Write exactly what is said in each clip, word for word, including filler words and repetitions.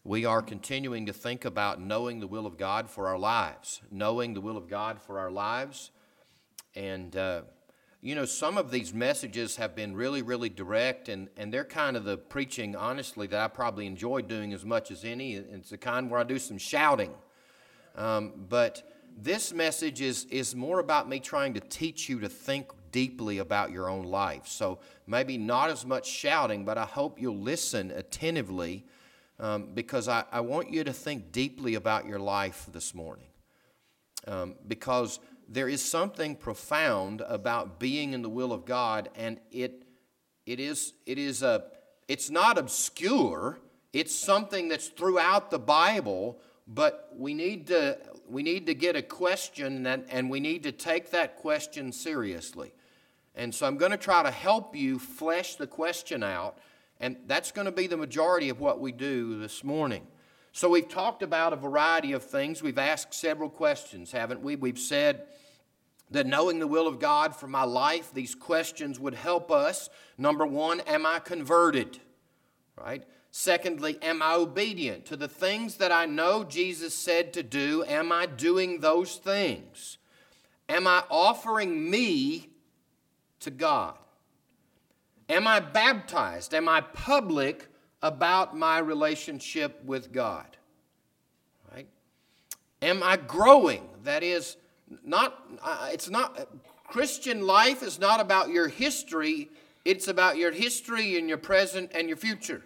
We are continuing to think about knowing the will of God for our lives, knowing the will of God for our lives. And, uh, you know, some of these messages have been really, really direct, and, and they're kind of the preaching, honestly, that I probably enjoy doing as much as any. It's the kind where I do some shouting. Um, but this message is, is more about me trying to teach you to think deeply about your own life. So maybe not as much shouting, but I hope you'll listen attentively. Um, because I, I want you to think deeply about your life this morning. Um, because there is something profound about being in the will of God, and it it is it is a it's not obscure. It's something that's throughout the Bible, but we need to we need to get a question, and, and we need to take that question seriously. And so I'm going to try to help you flesh the question out. And that's going to be the majority of what we do this morning. So we've talked about a variety of things. We've asked several questions, haven't we? We've said that knowing the will of God for my life, these questions would help us. Number one, am I converted? Right? Secondly, am I obedient to the things that I know Jesus said to do? Am I doing those things? Am I offering me to God? Am I baptized? Am I public about my relationship with God? Right? Am I growing? That is, not. Uh, it's not. Christian life is not about your history. It's about your history and your present and your future.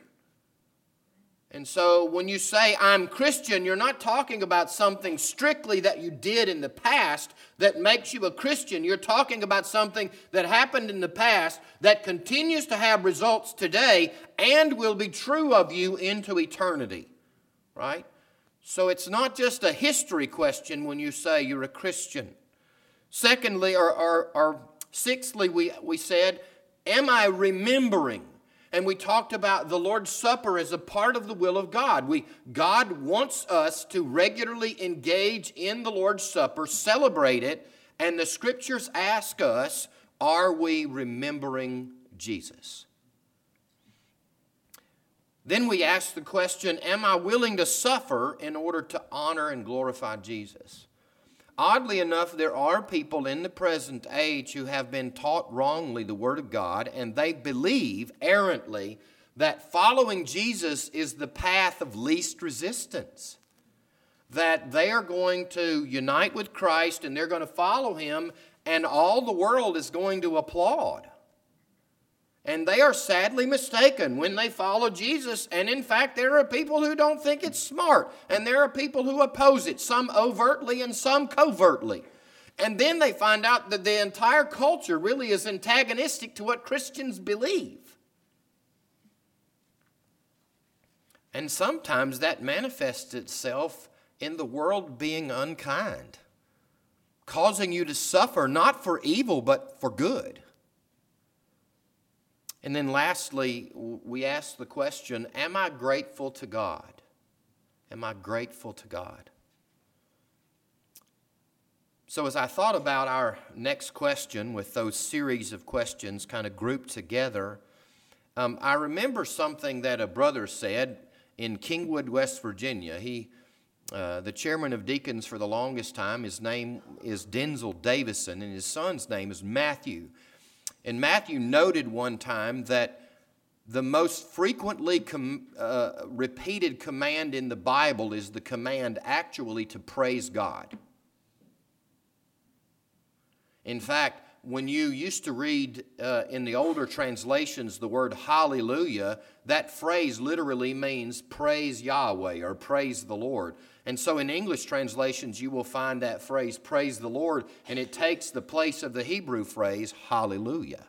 And so when you say, I'm Christian, you're not talking about something strictly that you did in the past that makes you a Christian. You're talking about something that happened in the past that continues to have results today and will be true of you into eternity. Right? So it's not just a history question when you say you're a Christian. Secondly, or, or, or sixthly, we, we said, am I remembering? And we talked about the Lord's Supper as a part of the will of God. We, God wants us to regularly engage in the Lord's Supper, celebrate it, and the Scriptures ask us, are we remembering Jesus? Then we ask the question, am I willing to suffer in order to honor and glorify Jesus? Oddly enough, there are people in the present age who have been taught wrongly the Word of God, and they believe errantly that following Jesus is the path of least resistance. That they are going to unite with Christ and they're going to follow Him, and all the world is going to applaud. And they are sadly mistaken when they follow Jesus. And in fact, there are people who don't think it's smart. And there are people who oppose it, some overtly and some covertly. And then they find out that the entire culture really is antagonistic to what Christians believe. And sometimes that manifests itself in the world being unkind, causing you to suffer not for evil but for good. And then lastly, we ask the question, am I grateful to God? Am I grateful to God? So as I thought about our next question with those series of questions kind of grouped together, um, I remember something that a brother said in Kingwood, West Virginia. He, uh, the chairman of deacons for the longest time, his name is Denzel Davison, and his son's name is Matthew. And Matthew noted one time that the most frequently com- uh, repeated command in the Bible is the command actually to praise God. In fact, when you used to read uh, in the older translations the word hallelujah, that phrase literally means praise Yahweh or praise the Lord. And so in English translations, you will find that phrase, praise the Lord, and it takes the place of the Hebrew phrase, hallelujah.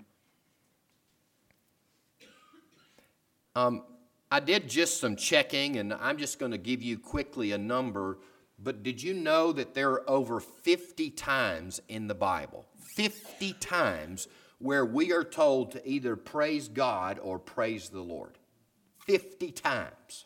Um, I did just some checking, and I'm just going to give you quickly a number, but did you know that there are over fifty times in the Bible, fifty times, where we are told to either praise God or praise the Lord? fifty times.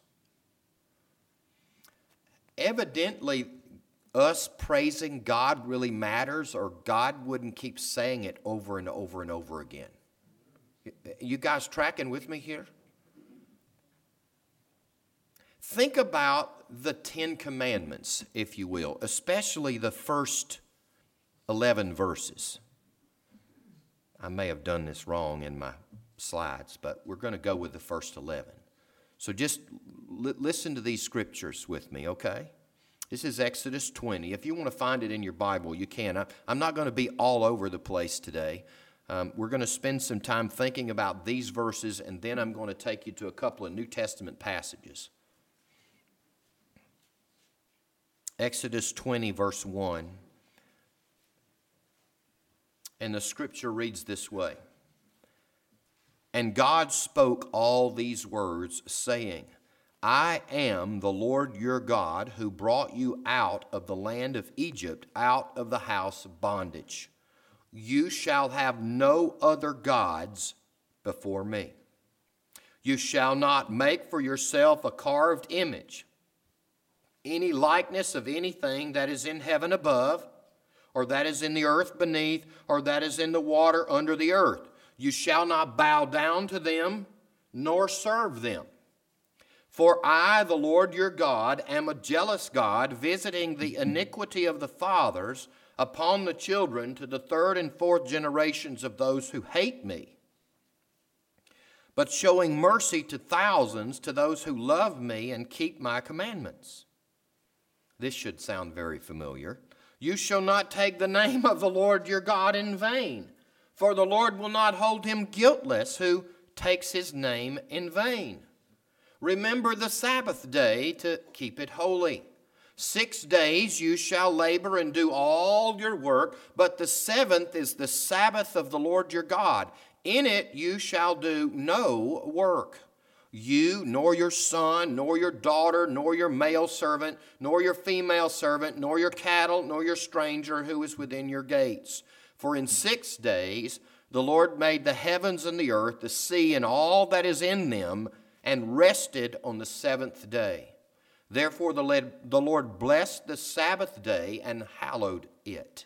Evidently, us praising God really matters, or God wouldn't keep saying it over and over and over again. You guys tracking with me here? think about the Ten Commandments, if you will, especially the first eleven verses. I may have done this wrong in my slides, but we're going to go with the first eleven. So just li- listen to these scriptures with me, okay? This is Exodus twenty. If you want to find it in your Bible, you can. I, I'm not going to be all over the place today. Um, we're going to spend some time thinking about these verses, and then I'm going to take you to a couple of New Testament passages. Exodus twenty, verse one. And the scripture reads this way. And God spoke all these words, saying, I am the Lord your God, who brought you out of the land of Egypt, out of the house of bondage. You shall have no other gods before me. You shall not make for yourself a carved image, any likeness of anything that is in heaven above, or that is in the earth beneath, or that is in the water under the earth. You shall not bow down to them, nor serve them. For I, the Lord your God, am a jealous God, visiting the iniquity of the fathers upon the children to the third and fourth generations of those who hate me, but showing mercy to thousands, to those who love me and keep my commandments. This should sound very familiar. You shall not take the name of the Lord your God in vain, for the Lord will not hold him guiltless who takes his name in vain. Remember the Sabbath day to keep it holy. Six days you shall labor and do all your work, but the seventh is the Sabbath of the Lord your God. In it you shall do no work. You, nor your son, nor your daughter, nor your male servant, nor your female servant, nor your cattle, nor your stranger who is within your gates. For in six days the Lord made the heavens and the earth, the sea, and all that is in them, and rested on the seventh day. Therefore the Lord blessed the Sabbath day and hallowed it.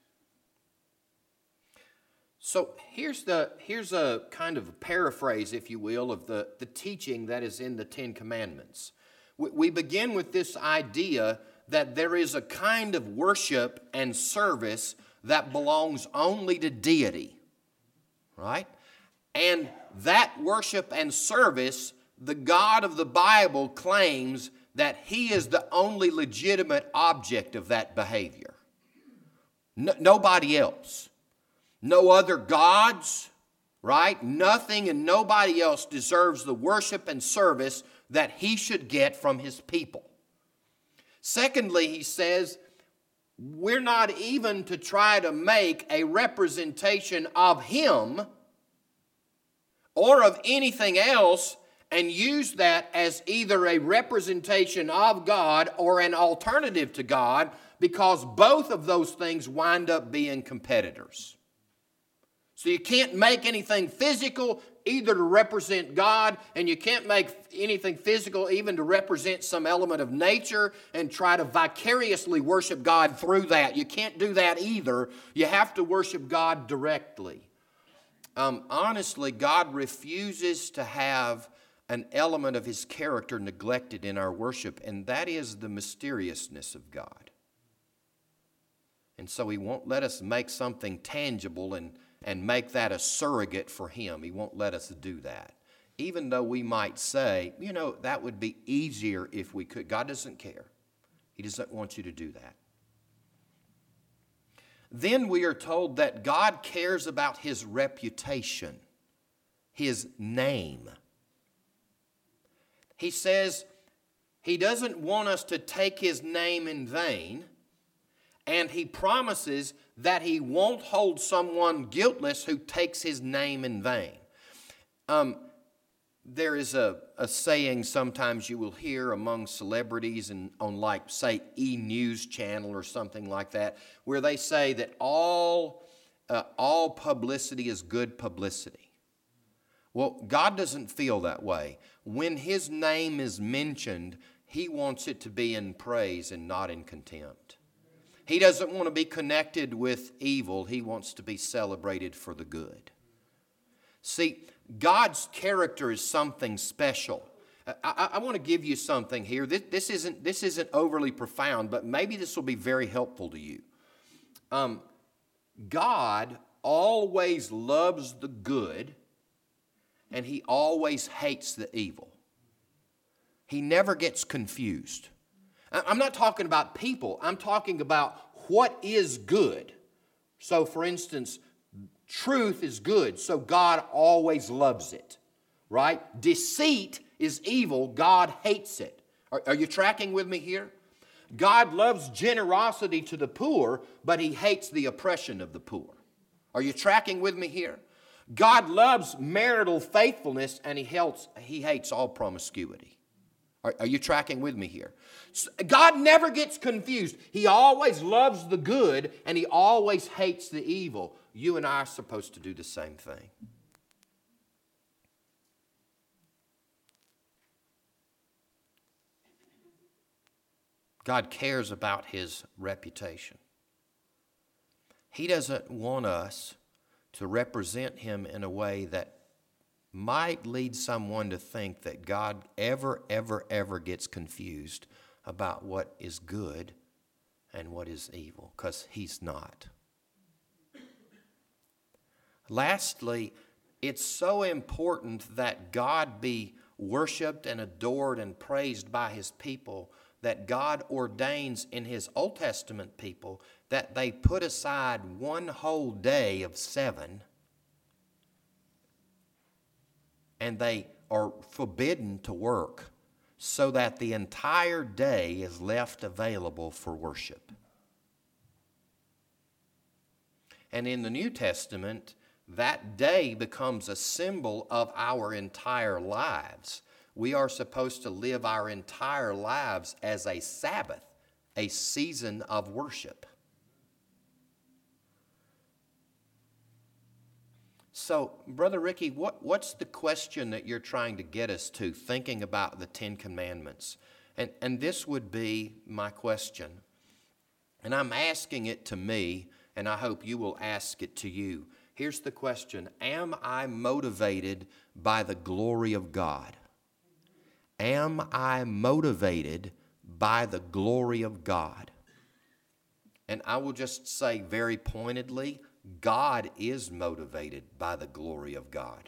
So here's the here's a kind of a paraphrase, if you will, of the, the teaching that is in the Ten Commandments. We, we begin with this idea that there is a kind of worship and service that belongs only to deity, right? And that worship and service, the God of the Bible claims that he is the only legitimate object of that behavior. No, nobody else. No other gods, right? Nothing and nobody else deserves the worship and service that he should get from his people. Secondly, he says, we're not even to try to make a representation of him or of anything else and use that as either a representation of God or an alternative to God, because both of those things wind up being competitors. So you can't make anything physical either to represent God, and you can't make anything physical even to represent some element of nature and try to vicariously worship God through that. You can't do that either. You have to worship God directly. Um, honestly, God refuses to have an element of his character neglected in our worship, and that is the mysteriousness of God. And so he won't let us make something tangible and and make that a surrogate for him. He won't let us do that. Even though we might say, you know, that would be easier if we could. God doesn't care. He doesn't want you to do that. Then we are told that God cares about his reputation, his name. He says he doesn't want us to take his name in vain, and he promises that he won't hold someone guiltless who takes his name in vain. Um, there is a, a saying sometimes you will hear among celebrities and on, like, say, E! News Channel or something like that, where they say that all, uh, all publicity is good publicity. Well, God doesn't feel that way. When his name is mentioned, he wants it to be in praise and not in contempt. He doesn't want to be connected with evil. He wants to be celebrated for the good. See, God's character is something special. I, I, I want to give you something here. This, this, isn't, this isn't overly profound, but maybe this will be very helpful to you. Um, God always loves the good, and He always hates the evil. He never gets confused. I'm not talking about people. I'm talking about what is good. So, for instance, truth is good, so God always loves it, right? Deceit is evil. God hates it. Are, are you tracking with me here? God loves generosity to the poor, but He hates the oppression of the poor. Are you tracking with me here? God loves marital faithfulness, and He hates, he hates all promiscuity. Are, are you tracking with me here? God never gets confused. He always loves the good, and He always hates the evil. You and I are supposed to do the same thing. God cares about His reputation. He doesn't want us to represent Him in a way that might lead someone to think that God ever, ever, ever gets confused about what is good and what is evil, because He's not. Lastly, it's so important that God be worshiped and adored and praised by His people that God ordains in His Old Testament people that they put aside one whole day of seven, and they are forbidden to work so that the entire day is left available for worship. And in the New Testament, that day becomes a symbol of our entire lives. We are supposed to live our entire lives as a Sabbath, a season of worship. So, Brother Ricky, what, what's the question that you're trying to get us to, thinking about the Ten Commandments? And, and this would be my question. And I'm asking it to me, and I hope you will ask it to you. Here's the question. Am I motivated by the glory of God? Am I motivated by the glory of God? And I will just say very pointedly, God is motivated by the glory of God.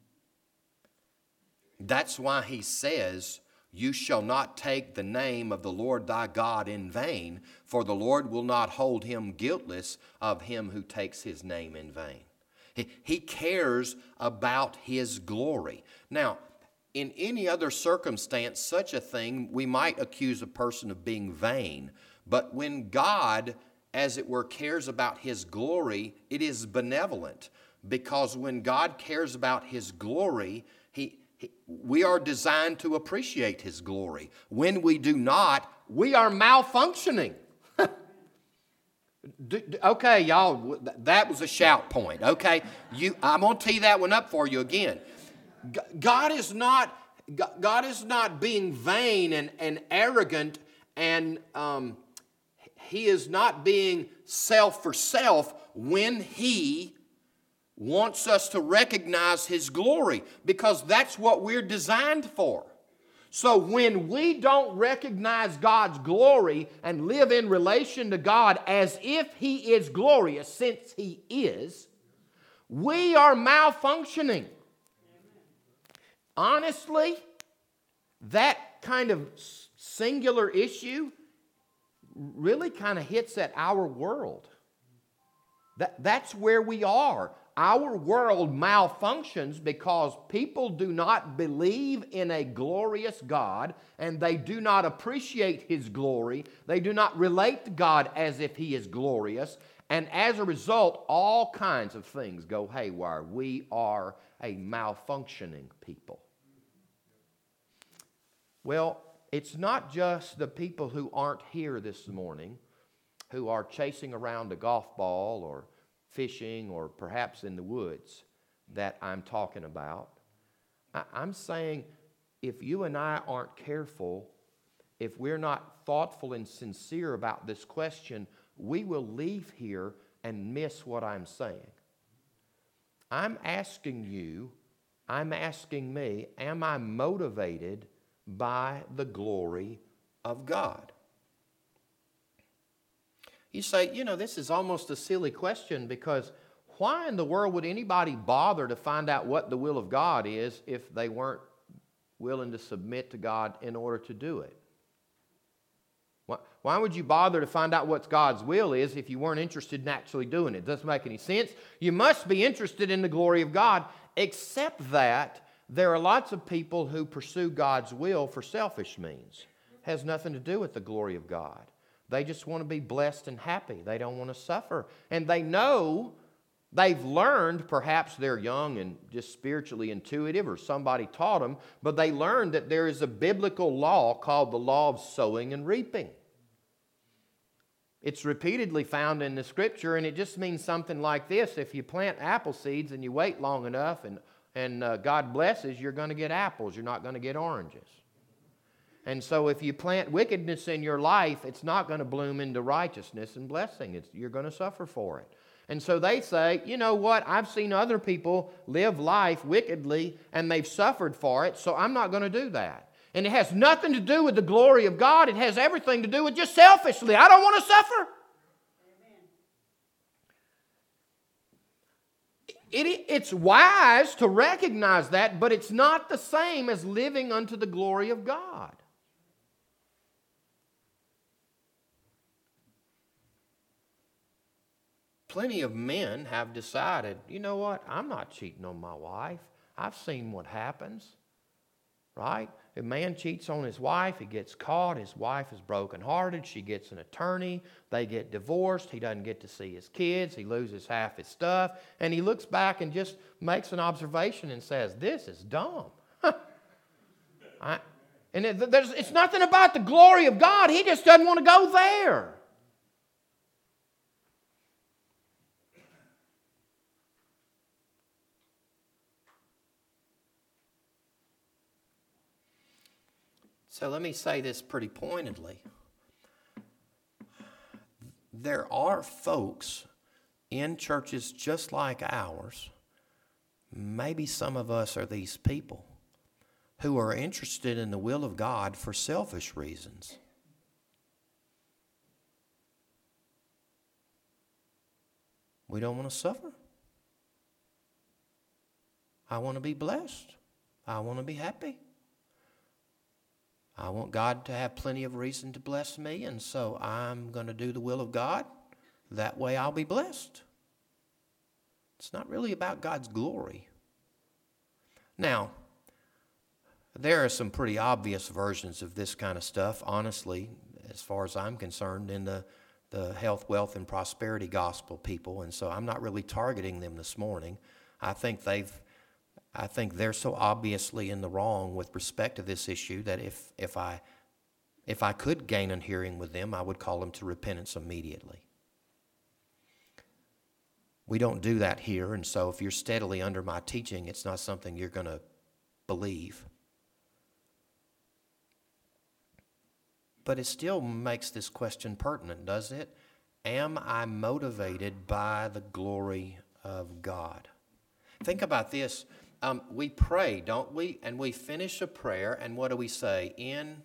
That's why He says, "You shall not take the name of the Lord thy God in vain, for the Lord will not hold him guiltless of him who takes His name in vain." He, he cares about His glory. Now, in any other circumstance, such a thing, we might accuse a person of being vain. But when God, as it were, cares about His glory, it is benevolent. Because when God cares about His glory, he, he, we are designed to appreciate His glory. When we do not, we are malfunctioning. do, do, okay, y'all, that was a shout point. Okay, you, I'm going to tee that one up for you again. God is not, God is not being vain and, and arrogant, and um, He is not being self for self when He wants us to recognize His glory, because that's what we're designed for. So when we don't recognize God's glory and live in relation to God as if He is glorious, since He is, we are malfunctioning. Honestly, that kind of singular issue really kind of hits at our world. That, that's where we are. Our world malfunctions because people do not believe in a glorious God, and they do not appreciate His glory. They do not relate to God as if He is glorious. And as a result, all kinds of things go haywire. We are a malfunctioning people. Well, it's not just the people who aren't here this morning, who are chasing around a golf ball or fishing or perhaps in the woods, that I'm talking about. I, I'm saying if you and I aren't careful, if we're not thoughtful and sincere about this question, we will leave here and miss what I'm saying. I'm asking you, I'm asking me, am I motivated by the glory of God. You say, you know, this is almost a silly question, because why in the world would anybody bother to find out what the will of God is if they weren't willing to submit to God in order to do it? Why would you bother to find out what God's will is if you weren't interested in actually doing it? It doesn't make any sense. You must be interested in the glory of God, except that there are lots of people who pursue God's will for selfish means. It has nothing to do with the glory of God. They just want to be blessed and happy. They don't want to suffer. And they know, they've learned, perhaps they're young and just spiritually intuitive, or somebody taught them, but they learned that there is a biblical law called the law of sowing and reaping. It's repeatedly found in the Scripture, and it just means something like this. If you plant apple seeds and you wait long enough and, and uh, God blesses, you're going to get apples. You're not going to get oranges. And so if you plant wickedness in your life, it's not going to bloom into righteousness and blessing. It's, you're going to suffer for it. And so they say, you know what, I've seen other people live life wickedly and they've suffered for it, so I'm not going to do that. And it has nothing to do with the glory of God. It has everything to do with just selfishly. I don't want to suffer. It, it's wise to recognize that, but it's not the same as living unto the glory of God. Plenty of men have decided, you know what, I'm not cheating on my wife. I've seen what happens, right? If a man cheats on his wife, he gets caught, his wife is brokenhearted, she gets an attorney, they get divorced, he doesn't get to see his kids, he loses half his stuff, and he looks back and just makes an observation and says, this is dumb. I, and it, there's, it's nothing about the glory of God, he just doesn't want to go there. So let me say this pretty pointedly. There are folks in churches just like ours, maybe some of us are these people, who are interested in the will of God for selfish reasons. We don't want to suffer. I want to be blessed. I want to be happy. I want God to have plenty of reason to bless me, and so I'm going to do the will of God. That way I'll be blessed. It's not really about God's glory. Now, there are some pretty obvious versions of this kind of stuff, honestly, as far as I'm concerned, in the, the health, wealth, and prosperity gospel people, and so I'm not really targeting them this morning. I think they've I think they're so obviously in the wrong with respect to this issue that if, if I if I could gain a hearing with them, I would call them to repentance immediately. We don't do that here, and so if you're steadily under my teaching, it's not something you're going to believe. But it still makes this question pertinent, doesn't it? Am I motivated by the glory of God? Think about this. Um, we pray, don't we? And we finish a prayer, and what do we say? In,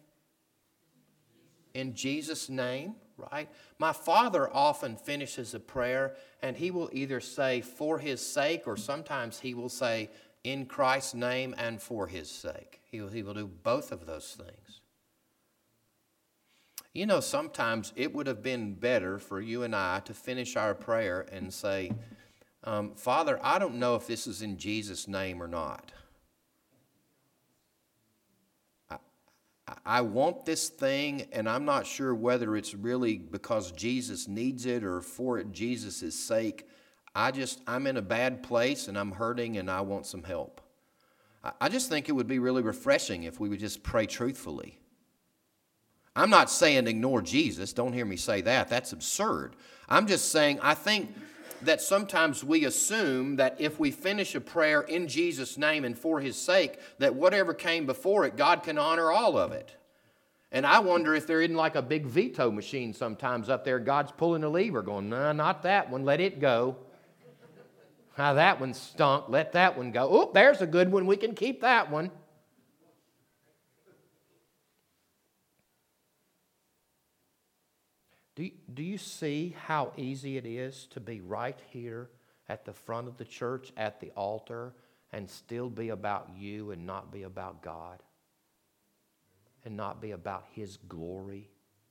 in Jesus' name, right? My father often finishes a prayer, and he will either say, for his sake, or sometimes he will say, in Christ's name and for his sake. He will, he will do both of those things. You know, sometimes it would have been better for you and I to finish our prayer and say, Um, Father, I don't know if this is in Jesus' name or not. I, I want this thing, and I'm not sure whether it's really because Jesus needs it or for Jesus' sake. I just, I'm in a bad place, and I'm hurting, and I want some help. I, I just think it would be really refreshing if we would just pray truthfully. I'm not saying ignore Jesus. Don't hear me say that. That's absurd. I'm just saying I think that sometimes we assume that if we finish a prayer in Jesus' name and for his sake, that whatever came before it, God can honor all of it. And I wonder if there isn't like a big veto machine sometimes up there. God's pulling a lever going, no, not that one. Let it go. Now that one stunk. Let that one go. Oh, there's a good one. We can keep that one. Do, do you see how easy it is to be right here at the front of the church, at the altar, and still be about you and not be about God? And not be about His glory?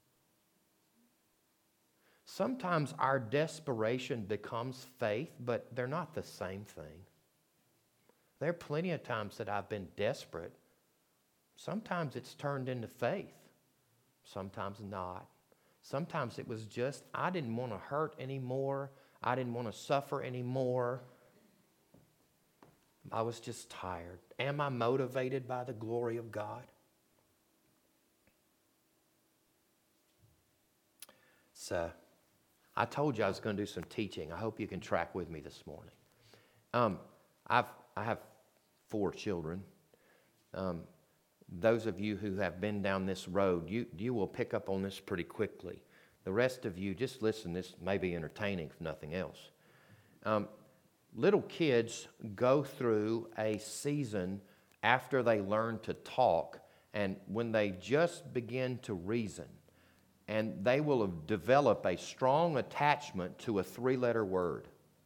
Sometimes our desperation becomes faith, but they're not the same thing. There are plenty of times that I've been desperate. Sometimes it's turned into faith. Sometimes not. Sometimes it was just, I didn't want to hurt anymore. I didn't want to suffer anymore. I was just tired. Am I motivated by the glory of God? So, I told you I was going to do some teaching. I hope you can track with me this morning. Um, I've, I have four children. Um, those of you who have been down this road, you, you will pick up on this pretty quickly. The rest of you, just listen. This may be entertaining, if nothing else. Um, little kids go through a season after they learn to talk and when they just begin to reason. And they will develop a strong attachment to a three-letter word.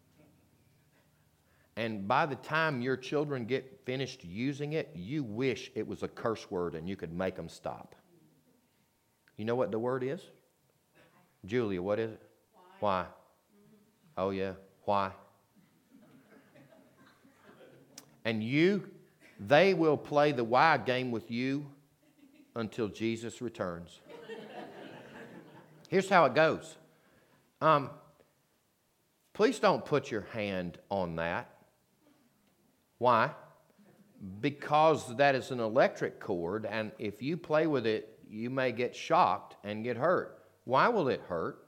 And by the time your children get finished using it, you wish it was a curse word and you could make them stop. You know what the word is? Julia, what is it? Why? Why? Oh, yeah. Why? And you, they will play the why game with you until Jesus returns. Here's how it goes. Um, please don't put your hand on that. Why? Because that is an electric cord, and if you play with it, you may get shocked and get hurt. Why will it hurt?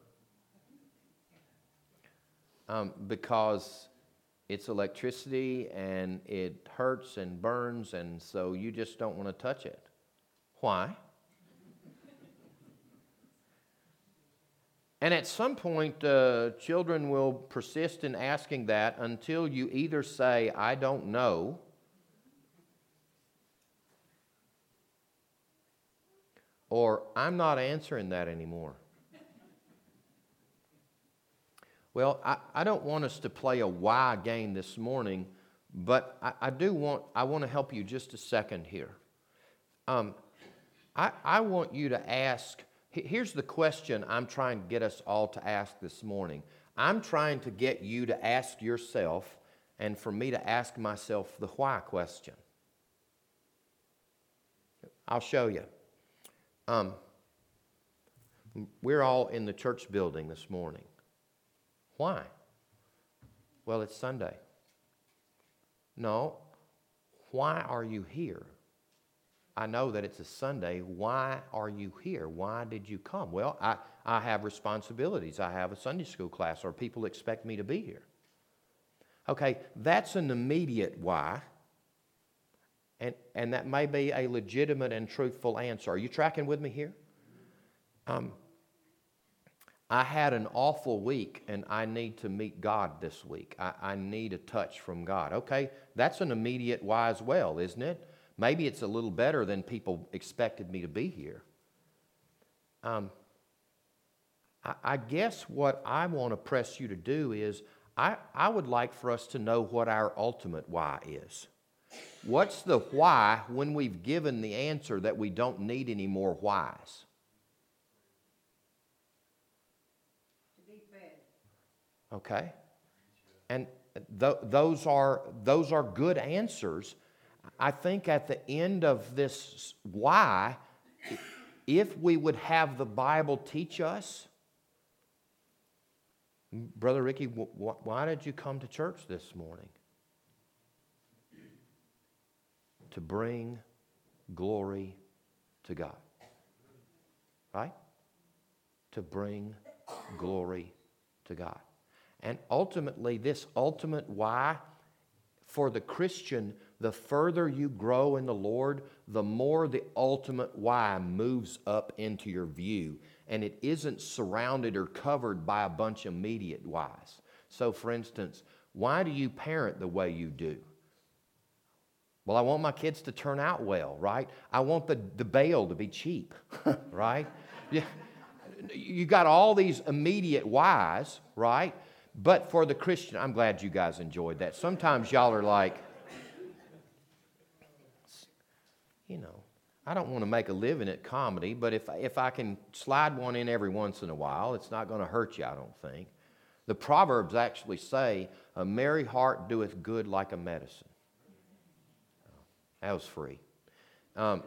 Um, because it's electricity, and it hurts and burns, and so you just don't want to touch it. Why? And at some point, uh, children will persist in asking that until you either say, I don't know, or I'm not answering that anymore. Well, I, I don't want us to play a why game this morning, but I, I do want, I want to help you just a second here. Um, I, I want you to ask, here's the question I'm trying to get us all to ask this morning. I'm trying to get you to ask yourself and for me to ask myself the why question. I'll show you. Um, we're all in the church building this morning. Why? Well, it's Sunday. No. Why are you here? I know that it's a Sunday. Why are you here? Why did you come? Well, I, I have responsibilities. I have a Sunday school class, or people expect me to be here. Okay, that's an immediate why. And, and that may be a legitimate and truthful answer. Are you tracking with me here? Um, I had an awful week, and I need to meet God this week. I, I need a touch from God. Okay, that's an immediate why as well, isn't it? Maybe it's a little better than people expected me to be here. Um, I, I guess what I want to press you to do is, I, I would like for us to know what our ultimate why is. What's the why when we've given the answer that we don't need any more whys? Okay, and th- those are those are good answers. I think at the end of this why, if we would have the Bible teach us, Brother Ricky, w- w- why did you come to church this morning? To bring glory to God, right? To bring glory to God. And ultimately, this ultimate why, for the Christian, the further you grow in the Lord, the more the ultimate why moves up into your view. And it isn't surrounded or covered by a bunch of immediate whys. So, for instance, why do you parent the way you do? Well, I want my kids to turn out well, right? I want the, the bail to be cheap, right? Yeah. you got all these immediate whys, right? But for the Christian, I'm glad you guys enjoyed that. Sometimes y'all are like, you know, I don't want to make a living at comedy, but if, if I can slide one in every once in a while, it's not going to hurt you, I don't think. The Proverbs actually say, a merry heart doeth good like a medicine. That was free. Um,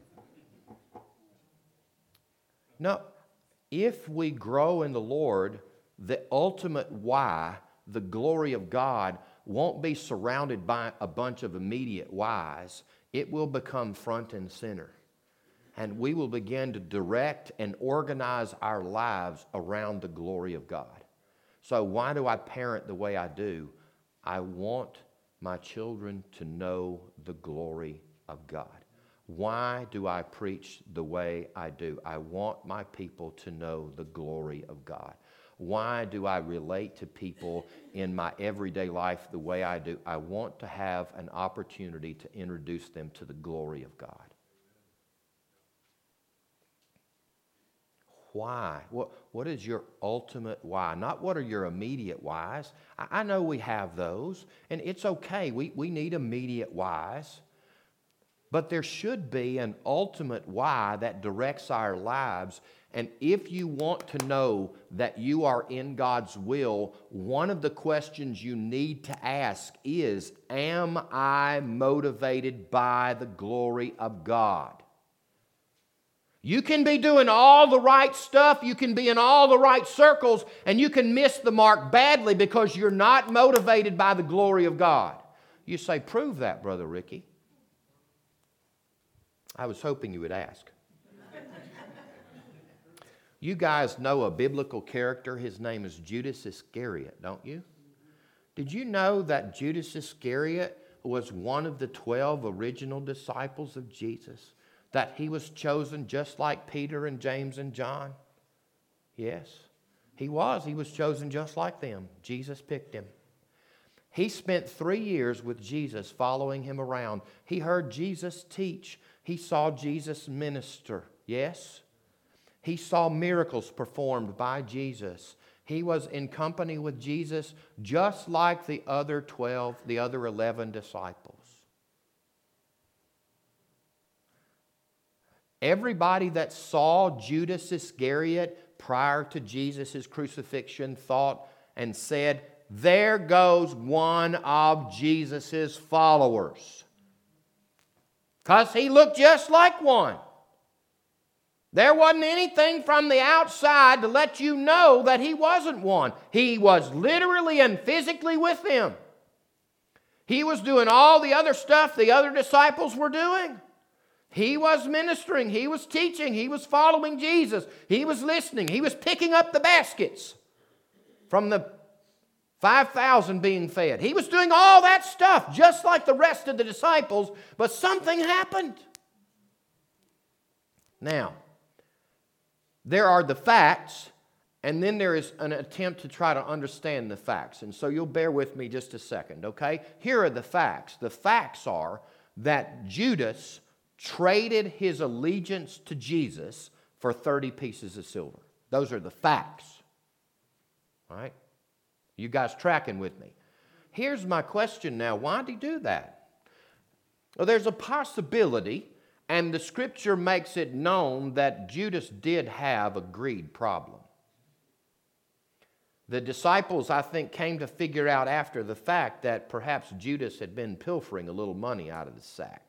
no, if we grow in the Lord, the ultimate why, the glory of God, won't be surrounded by a bunch of immediate whys. It will become front and center. And we will begin to direct and organize our lives around the glory of God. So why do I parent the way I do? I want my children to know the glory of God. Why do I preach the way I do? I want my people to know the glory of God. Why do I relate to people in my everyday life the way I do? I want to have an opportunity to introduce them to the glory of God. Why? What, what is your ultimate why? Not what are your immediate whys. I, I know we have those, and it's okay. We, we need immediate whys. But there should be an ultimate why that directs our lives. And if you want to know that you are in God's will, one of the questions you need to ask is, am I motivated by the glory of God? You can be doing all the right stuff, you can be in all the right circles, and you can miss the mark badly because you're not motivated by the glory of God. You say, prove that, Brother Ricky. I was hoping you would ask. You guys know a biblical character. His name is Judas Iscariot, don't you? Did you know that Judas Iscariot was one of the twelve original disciples of Jesus? That he was chosen just like Peter and James and John? Yes, he was. He was chosen just like them. Jesus picked him. He spent three years with Jesus, following him around. He heard Jesus teach. He saw Jesus minister. Yes? He saw miracles performed by Jesus. He was in company with Jesus just like the other twelve, the other eleven disciples. Everybody that saw Judas Iscariot prior to Jesus' crucifixion thought and said, there goes one of Jesus' followers. Because he looked just like one. There wasn't anything from the outside to let you know that he wasn't one. He was literally and physically with them. He was doing all the other stuff the other disciples were doing. He was ministering. He was teaching. He was following Jesus. He was listening. He was picking up the baskets from the five thousand being fed. He was doing all that stuff just like the rest of the disciples, but something happened. Now, there are the facts, and then there is an attempt to try to understand the facts. And so you'll bear with me just a second, okay? Here are the facts. The facts are that Judas traded his allegiance to Jesus for thirty pieces of silver. Those are the facts. All right? You guys tracking with me? Here's my question now. Why did he do that? Well, there's a possibility, and the Scripture makes it known that Judas did have a greed problem. The disciples, I think, came to figure out after the fact that perhaps Judas had been pilfering a little money out of the sack.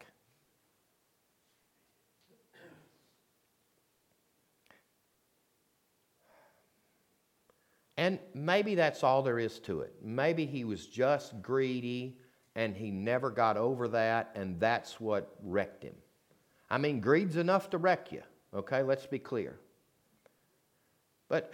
And maybe that's all there is to it. Maybe he was just greedy and he never got over that, and that's what wrecked him. I mean, greed's enough to wreck you, okay? Let's be clear. But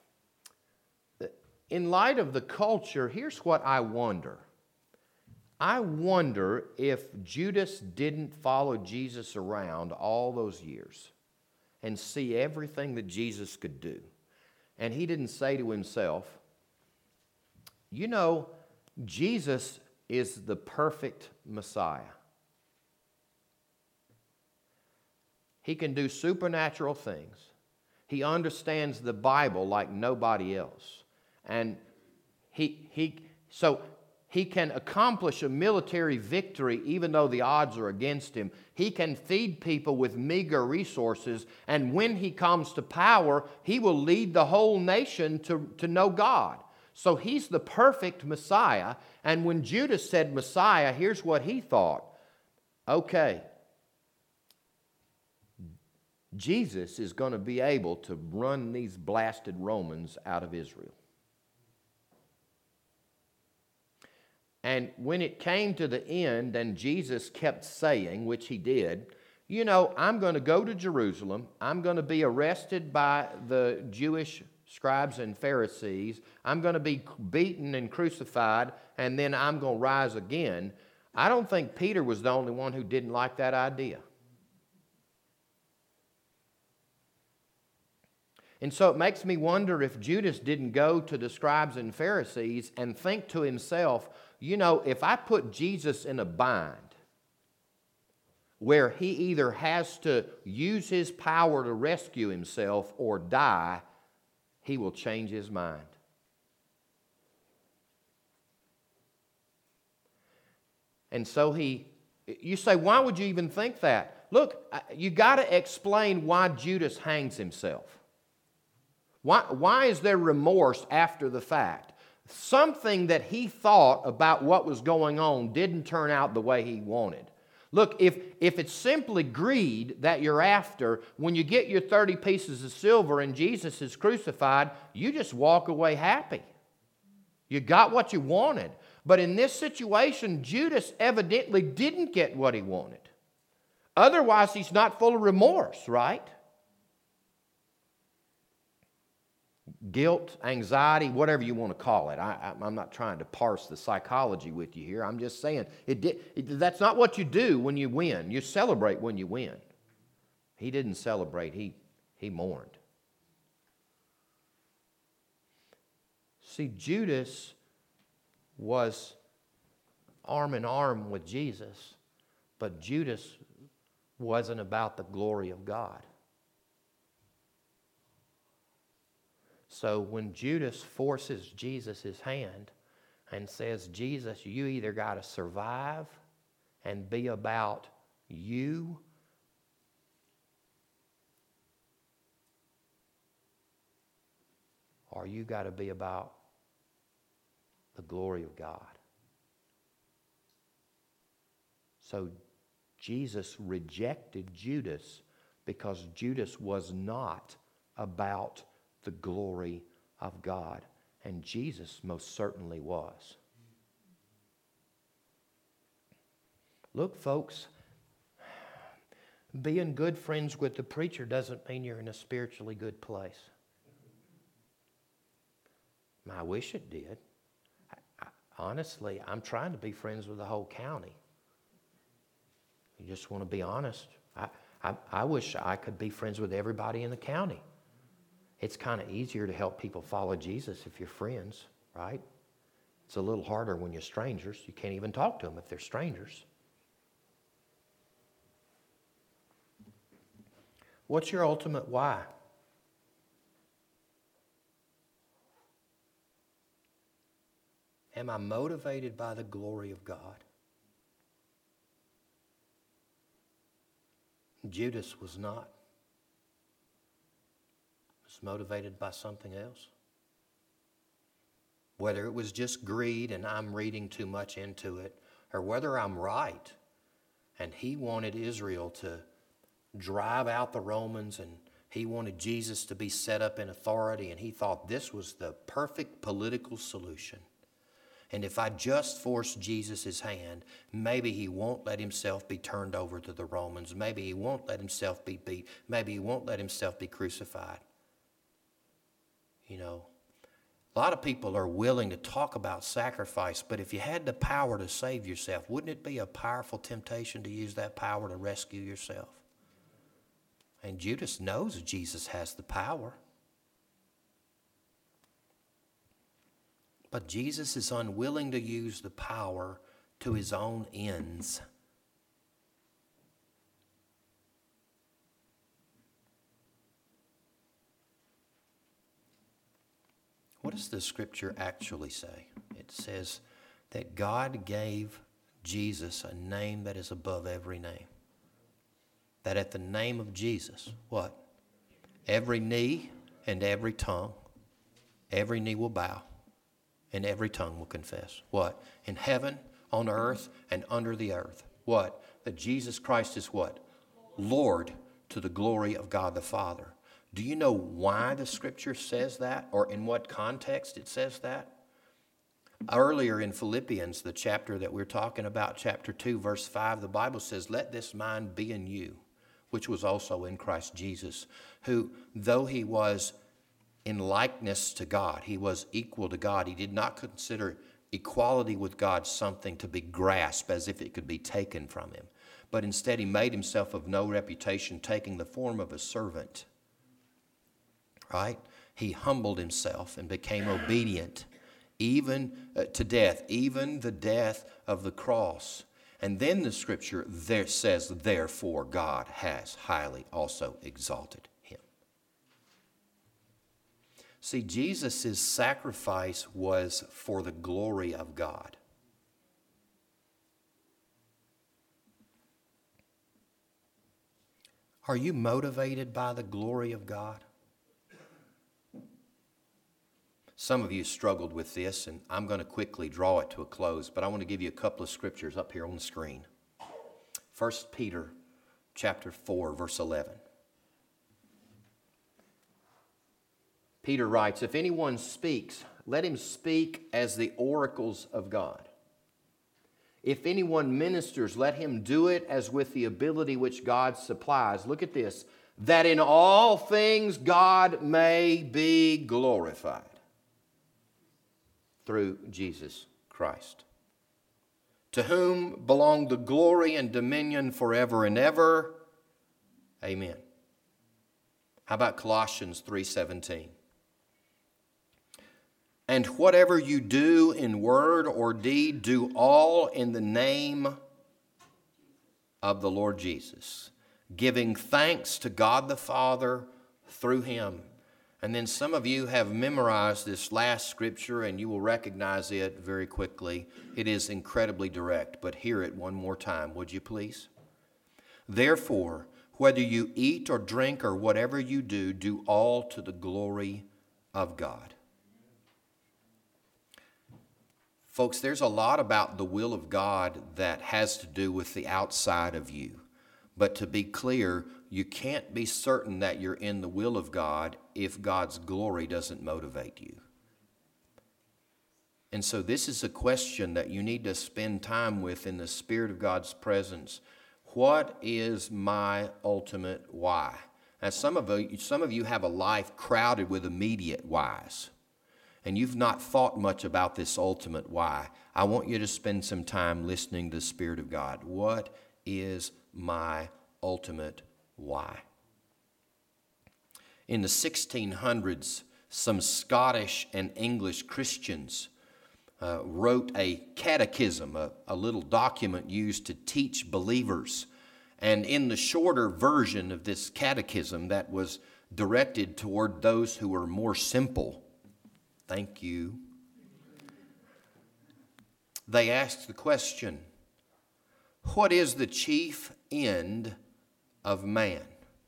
in light of the culture, here's what I wonder. I wonder if Judas didn't follow Jesus around all those years and see everything that Jesus could do. And he didn't say to himself, you know, Jesus is the perfect Messiah. He can do supernatural things. He understands the Bible like nobody else. And he, he, so he can accomplish a military victory even though the odds are against him. He can feed people with meager resources. And when he comes to power, he will lead the whole nation to, to know God. So he's the perfect Messiah. And when Judas said Messiah, here's what he thought. Okay, Jesus is going to be able to run these blasted Romans out of Israel. And when it came to the end, and Jesus kept saying, which he did, you know, I'm going to go to Jerusalem. I'm going to be arrested by the Jewish scribes and Pharisees. I'm going to be beaten and crucified, and then I'm going to rise again. I don't think Peter was the only one who didn't like that idea. And so it makes me wonder if Judas didn't go to the scribes and Pharisees and think to himself, you know, if I put Jesus in a bind where he either has to use his power to rescue himself or die, he will change his mind. And so he, you say, why would you even think that? Look, you got to explain why Judas hangs himself. Why, why is there remorse after the fact? Something that he thought about what was going on didn't turn out the way he wanted. Look, if, if it's simply greed that you're after, when you get your thirty pieces of silver and Jesus is crucified, you just walk away happy. You got what you wanted. But in this situation, Judas evidently didn't get what he wanted. Otherwise, he's not full of remorse, right? Guilt, anxiety, whatever you want to call it. I, I, I'm not trying to parse the psychology with you here. I'm just saying it did, it, that's not what you do when you win. You celebrate when you win. He didn't celebrate. He, he mourned. See, Judas was arm in arm with Jesus, but Judas wasn't about the glory of God. So when Judas forces Jesus' hand and says, Jesus, you either got to survive and be about you, or you got to be about the glory of God. So Jesus rejected Judas because Judas was not about the glory of God. And Jesus most certainly was. Look, folks, being good friends with the preacher doesn't mean you're in a spiritually good place. I wish it did. I, I, honestly, I'm trying to be friends with the whole county. You just want to be honest. I, I, I wish I could be friends with everybody in the county. It's kind of easier to help people follow Jesus if you're friends, right? It's a little harder when you're strangers. You can't even talk to them if they're strangers. What's your ultimate why? Am I motivated by the glory of God? Judas was not. Motivated by something else. Whether it was just greed and I'm reading too much into it, or whether I'm right and he wanted Israel to drive out the Romans and he wanted Jesus to be set up in authority and he thought this was the perfect political solution. And if I just force Jesus' hand, maybe he won't let himself be turned over to the Romans. Maybe he won't let himself be beat. Maybe he won't let himself be crucified. You know, a lot of people are willing to talk about sacrifice, but if you had the power to save yourself, wouldn't it be a powerful temptation to use that power to rescue yourself? And Judas knows Jesus has the power. But Jesus is unwilling to use the power to his own ends. What does the scripture actually say? It says that God gave Jesus a name that is above every name. That at the name of Jesus, what? Every knee and every tongue, every knee will bow and every tongue will confess. What? In heaven, on earth, and under the earth. What? That Jesus Christ is what? Lord, to the glory of God the Father. Do you know why the scripture says that, or in what context it says that? Earlier in Philippians, the chapter that we're talking about, chapter two, verse five, the Bible says, "Let this mind be in you, which was also in Christ Jesus, who, though he was in likeness to God, he was equal to God, he did not consider equality with God something to be grasped as if it could be taken from him. But instead he made himself of no reputation, taking the form of a servant." Right? He humbled himself and became obedient, even uh, to death, even the death of the cross. And then the scripture there says, "Therefore God has highly also exalted him." See, Jesus' sacrifice was for the glory of God. Are you motivated by the glory of God? Some of you struggled with this, and I'm going to quickly draw it to a close, but I want to give you a couple of scriptures up here on the screen. First Peter chapter four, verse eleven. Peter writes, "If anyone speaks, let him speak as the oracles of God. If anyone ministers, let him do it as with the ability which God supplies." Look at this. "That in all things God may be glorified through Jesus Christ, to whom belong the glory and dominion forever and ever. Amen." How about Colossians three seventeen? "And whatever you do in word or deed, do all in the name of the Lord Jesus, giving thanks to God the Father through him." And then some of you have memorized this last scripture and you will recognize it very quickly. It is incredibly direct, but hear it one more time, would you please? "Therefore, whether you eat or drink or whatever you do, do all to the glory of God." Folks, there's a lot about the will of God that has to do with the outside of you. But to be clear, you can't be certain that you're in the will of God if God's glory doesn't motivate you. And so this is a question that you need to spend time with in the Spirit of God's presence. What is my ultimate why? Now, some of you, some of you have a life crowded with immediate whys, and you've not thought much about this ultimate why. I want you to spend some time listening to the Spirit of God. What is my ultimate why? In the sixteen hundreds, some Scottish and English Christians uh, wrote a catechism, a, a little document used to teach believers. And in the shorter version of this catechism that was directed toward those who were more simple, thank you, they asked the question, what is the chief end of man?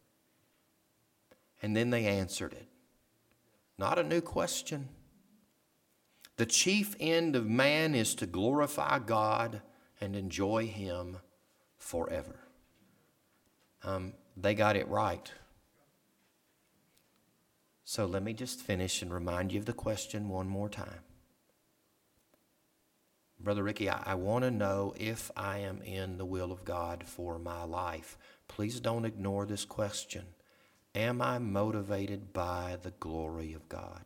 And then they answered it. Not a new question. The chief end of man is to glorify God and enjoy Him forever. Um, they got it right. So let me just finish and remind you of the question one more time. Brother Ricky, I, I want to know if I am in the will of God for my life. Please don't ignore this question. Am I motivated by the glory of God?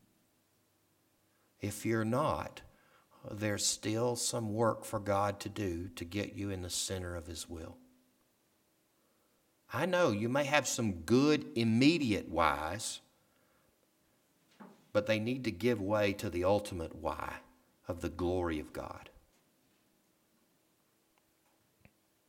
If you're not, there's still some work for God to do to get you in the center of His will. I know you may have some good immediate whys, but they need to give way to the ultimate why of the glory of God.